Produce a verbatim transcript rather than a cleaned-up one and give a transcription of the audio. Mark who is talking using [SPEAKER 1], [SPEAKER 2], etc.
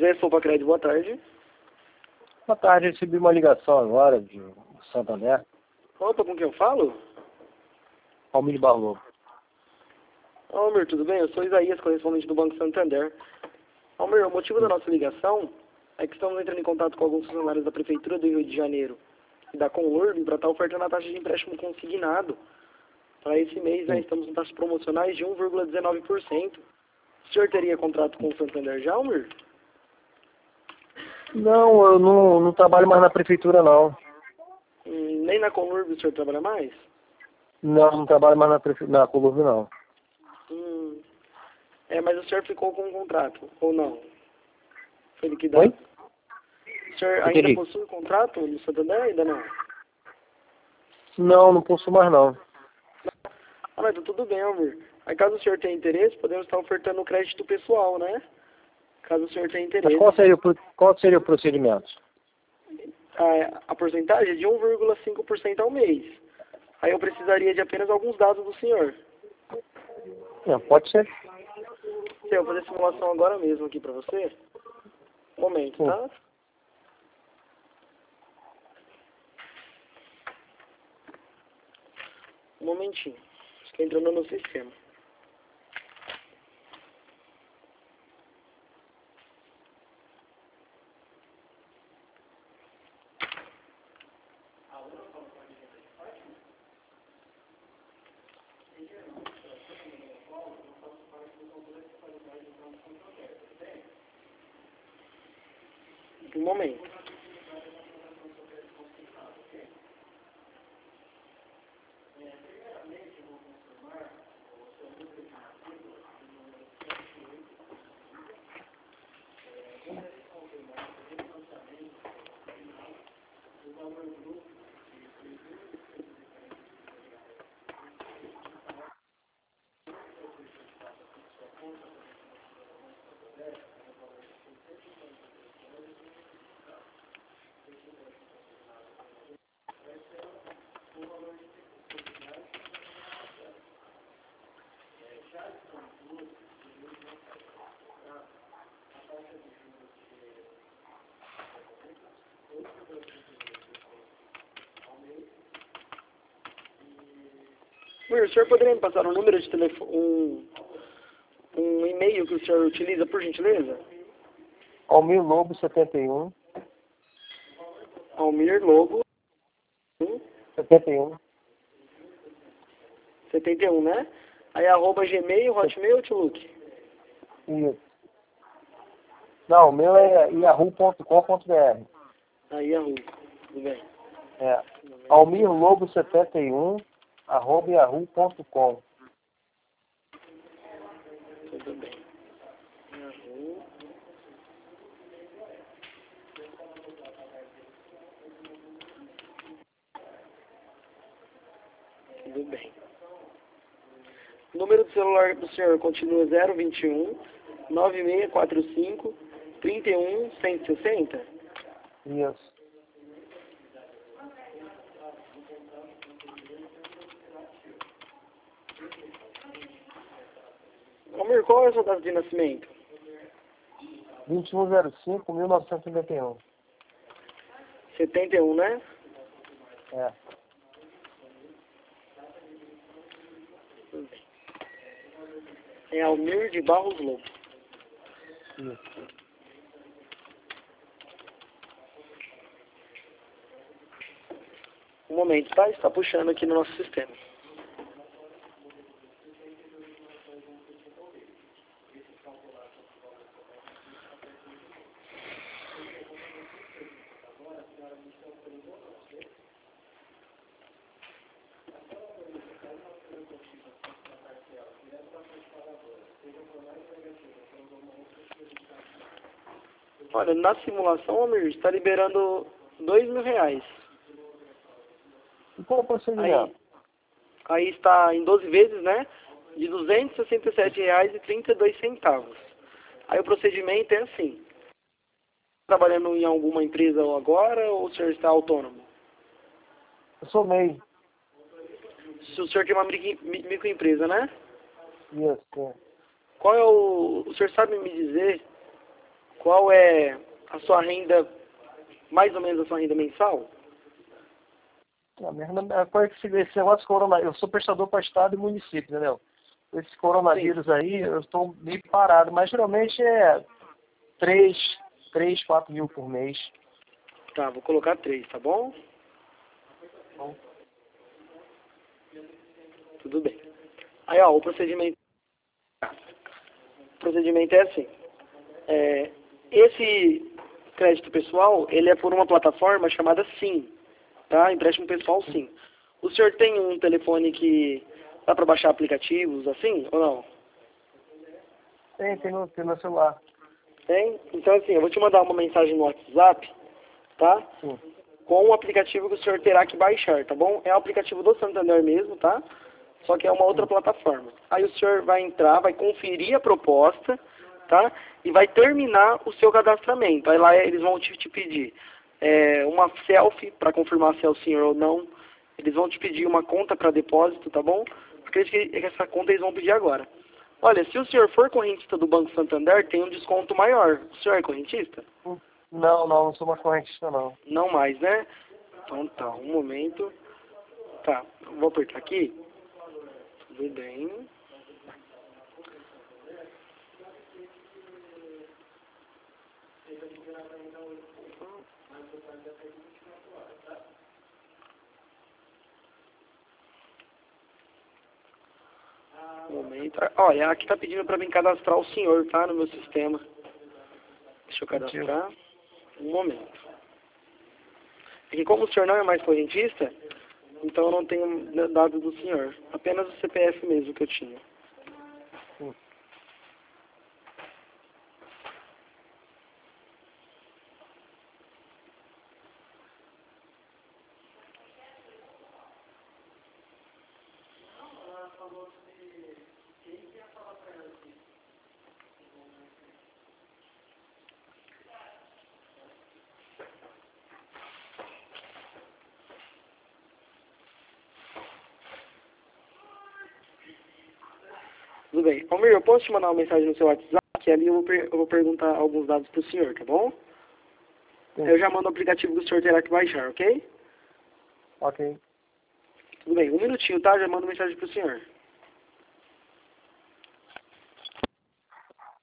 [SPEAKER 1] Zé Sopa Crédito, boa tarde.
[SPEAKER 2] Boa tarde, recebi uma ligação agora de Santander.
[SPEAKER 1] Opa, com quem eu falo?
[SPEAKER 2] Almir Barlow.
[SPEAKER 1] Almir, tudo bem? Eu sou Isaías, correspondente do Banco Santander. Almir, o motivo da nossa ligação é que estamos entrando em contato com alguns funcionários da Prefeitura do Rio de Janeiro e da Conurb para estar ofertando a taxa de empréstimo consignado. Para esse mês, né, estamos em taxas promocionais de um vírgula dezenove por cento. O senhor teria contrato com o Santander já, Almir?
[SPEAKER 2] Não, eu não, não trabalho mais na Prefeitura, não.
[SPEAKER 1] Hum, nem na Conurb o senhor trabalha mais?
[SPEAKER 2] Não, não trabalho mais na, prefe... na Colurb, não.
[SPEAKER 1] Hum, é, mas o senhor ficou com um contrato, ou não? Foi liquidado?
[SPEAKER 2] Oi?
[SPEAKER 1] O senhor ainda
[SPEAKER 2] Entendi.
[SPEAKER 1] possui contrato no Santander ou ainda não?
[SPEAKER 2] Não, não posso mais, não.
[SPEAKER 1] Ah, mas tá tudo bem, Almir. Aí caso o senhor tenha interesse, podemos estar ofertando o crédito pessoal, né? Caso o senhor tenha
[SPEAKER 2] Mas
[SPEAKER 1] interesse.
[SPEAKER 2] qual seria o, pro- qual seria o procedimento?
[SPEAKER 1] A, a porcentagem é de um vírgula cinco por cento ao mês. Aí eu precisaria de apenas alguns dados do senhor.
[SPEAKER 2] Não, pode ser.
[SPEAKER 1] Sim, eu vou fazer a simulação agora mesmo aqui pra você. Um momento,
[SPEAKER 2] Sim.
[SPEAKER 1] tá? Um momentinho. Acho que entrando no sistema. Um momento. Almir, o senhor poderia me passar um número de telefone, um, um e-mail que o senhor utiliza, por gentileza?
[SPEAKER 2] Almir Lobo setenta e um.
[SPEAKER 1] Almir Lobo
[SPEAKER 2] setenta e um.
[SPEAKER 1] setenta e um, né? Aí arroba Gmail, Hotmail, Outlook.
[SPEAKER 2] Isso. Não, o meu é yahoo ponto com ponto br.
[SPEAKER 1] Aí Yahoo. Tudo bem.
[SPEAKER 2] É. Almir Lobo setenta e um, arroba yahoo ponto com.
[SPEAKER 1] Tudo bem. Yahoo. Tudo bem. O número do celular do senhor continua zero vinte e um, nove seis quatro cinco, trinta e um, cento e sessenta?
[SPEAKER 2] Isso.
[SPEAKER 1] Almir, qual é a sua data de nascimento?
[SPEAKER 2] vinte e um zero cinco, mil novecentos e noventa e um.
[SPEAKER 1] setenta e um, né?
[SPEAKER 2] É.
[SPEAKER 1] Tudo bem. É Almir de Barros Lobo.
[SPEAKER 2] Isso.
[SPEAKER 1] Um momento, tá? Está puxando aqui no nosso sistema. Olha, na simulação, Almir, está liberando dois mil reais.
[SPEAKER 2] E qual o
[SPEAKER 1] Aí,
[SPEAKER 2] procedimento?
[SPEAKER 1] aí está em doze vezes, né? De duzentos e sessenta e sete reais e trinta e dois centavos. Aí o procedimento é assim. Trabalhando em alguma empresa agora ou o senhor está autônomo?
[SPEAKER 2] Eu sou M E I.
[SPEAKER 1] Se o senhor tem uma micro- mi- microempresa, né?
[SPEAKER 2] Isso. É.
[SPEAKER 1] Qual é o... O senhor sabe me dizer qual é a sua renda, mais ou menos a sua renda mensal?
[SPEAKER 2] A minha renda, qual é que esse esse negócio de coronavírus? Eu sou prestador para estado e município, entendeu? Esse coronavírus Sim. aí, eu estou meio parado, mas geralmente é três, três, quatro mil por mês.
[SPEAKER 1] Tá, vou colocar três, tá bom?
[SPEAKER 2] Bom.
[SPEAKER 1] Tudo bem. Aí, ó, o procedimento, o procedimento é assim. É, esse crédito pessoal, ele é por uma plataforma chamada Sim, tá? Empréstimo pessoal Sim. O senhor tem um telefone que dá para baixar aplicativos assim, ou não?
[SPEAKER 2] Tem, tem no, tem no celular.
[SPEAKER 1] Tem? Então, assim, eu vou te mandar uma mensagem no WhatsApp, tá?
[SPEAKER 2] Sim.
[SPEAKER 1] Com um aplicativo que o senhor terá que baixar, tá bom? É o aplicativo do Santander mesmo, tá? Só que é uma outra plataforma. Aí o senhor vai entrar, vai conferir a proposta, tá? E vai terminar o seu cadastramento. Aí lá eles vão te, te pedir é, uma selfie para confirmar se é o senhor ou não. Eles vão te pedir uma conta para depósito, tá bom? Acredito que essa conta eles vão pedir agora. Olha, se o senhor for correntista do Banco Santander, tem um desconto maior. O senhor é correntista?
[SPEAKER 2] Não, não, não sou uma correntista, não.
[SPEAKER 1] Não mais, né? Então tá, um momento. Tá, vou apertar aqui. Tudo bem. Um momento. Olha, aqui tá pedindo para mim cadastrar o senhor, tá? No meu sistema. Deixa eu cadastrar. Um momento. É que como o senhor não é mais correntista, então eu não tenho dados do senhor. Apenas o C P F mesmo que eu tinha.
[SPEAKER 2] Sim.
[SPEAKER 1] Tudo bem. Almir, eu posso te mandar uma mensagem no seu WhatsApp, que ali eu vou, per eu vou perguntar alguns dados pro senhor, tá bom?
[SPEAKER 2] Sim.
[SPEAKER 1] Eu já mando o aplicativo que o senhor terá que baixar, ok?
[SPEAKER 2] Ok.
[SPEAKER 1] Tudo bem. Um minutinho, tá? Já mando mensagem pro senhor.